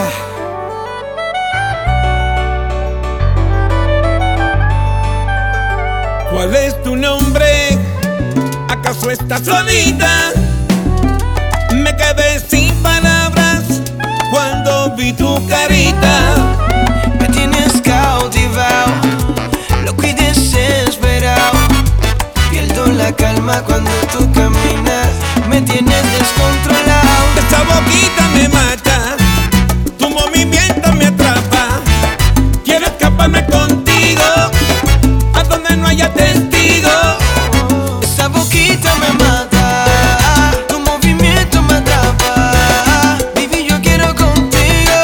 ¿Cuál es tu nombre? ¿Acaso estás solita? Me quedé sin palabras cuando vi tu carita. Me tienes cautivado, loco y desesperado. Pierdo la calma cuando tú caminas, me tienes descontrolado. Esa boquita me mata, tu movimiento me atrapa. Quiero escaparme contigo, a donde no haya testigo. Esa boquita me mata, tu movimiento me atrapa. Baby, yo quiero contigo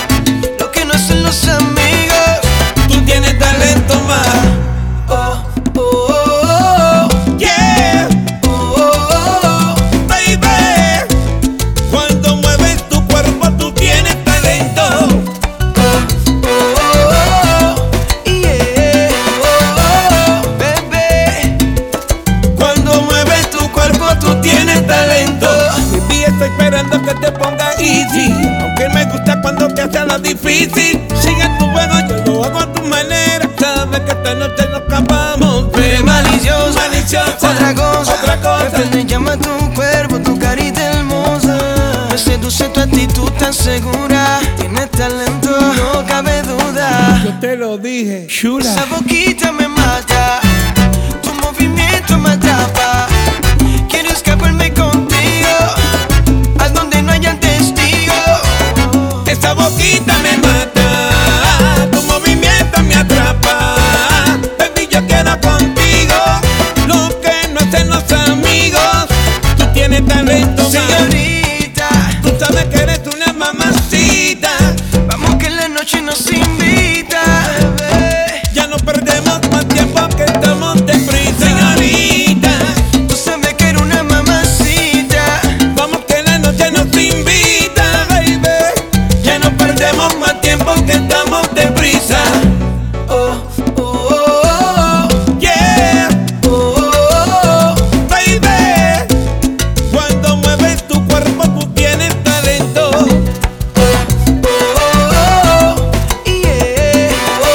lo que no hacen los amigos. Tú tienes talento más. Oh, oh, oh, oh. Yeah, Oh, oh, oh. baby. Cuando mueves tu cuerpo tú tienes talento. Oh, oh, oh, yeah. Oh, oh, bebé. Cuando mueves tu cuerpo tú tienes talento. Baby, estoy esperando que te ponga easy, aunque me gusta cuando te hace lo difícil. Sigue tu juego, yo lo hago a tu manera. Sabes que esta noche nos escapamos. Eres maliciosa, maliciosa. otra cosa. Otra Me prende y llama tu cuerpo, tu carita hermosa. Me seduce tu actitud tan segura. Tienes talento, no cabe duda. Yo te lo dije, chula. Esa boquita me mata, tu movimiento me atrapa. Quiero escaparme contigo, a donde no hayan testigos. Esa boquita me mata, tu movimiento me atrapa. Baby, yo quiero contigo lo que no hacen los amigos. Tú tienes talento, más. Señorita, Tú sabes que eres una mamacita. vamos que la noche nos invita, bebé. Ya no perdemos más tiempo que estamos deprisa. Señorita, Tú sabes que eres una mamacita. vamos que la noche nos invita, baby. Ya no perdemos más tiempo que estamos deprisa. Oh, oh, oh, oh. Yeah, Oh, oh, oh, baby. Cuando mueves tu cuerpo tú tienes talento. oh, oh, yeah.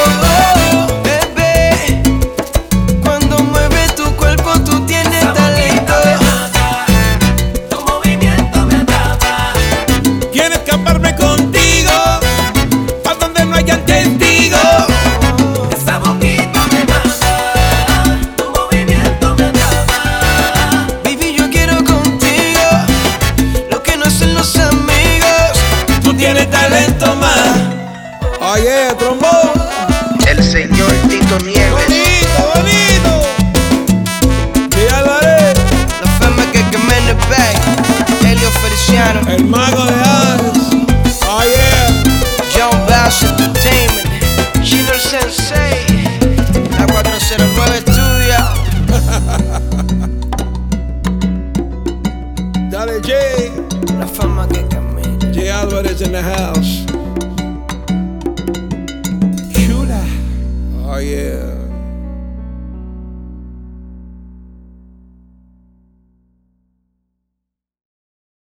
Oh, oh, bebé. Cuando mueves tu cuerpo tú tienes talento. Tu movimiento me atrapa. Quiero escaparme contigo, a donde no hayan testigos. Esa boquita me mata. Tu movimiento me atrapa. Baby, yo quiero contigo lo que no hacen los amigos. Tú tienes talento más. Oye, trombón. El señor Tito Nieves. Bonito, bonito. Ya lo haré. La fama que quemé en el back. Helio Feliciano, El mago de Ares. Oh yeah. John Bass Entertainment, Chino el Sensei, la 409 Studio. Dale, Jay. La fama que quemé. Jay Alvarez in the house. Chula. Oh yeah.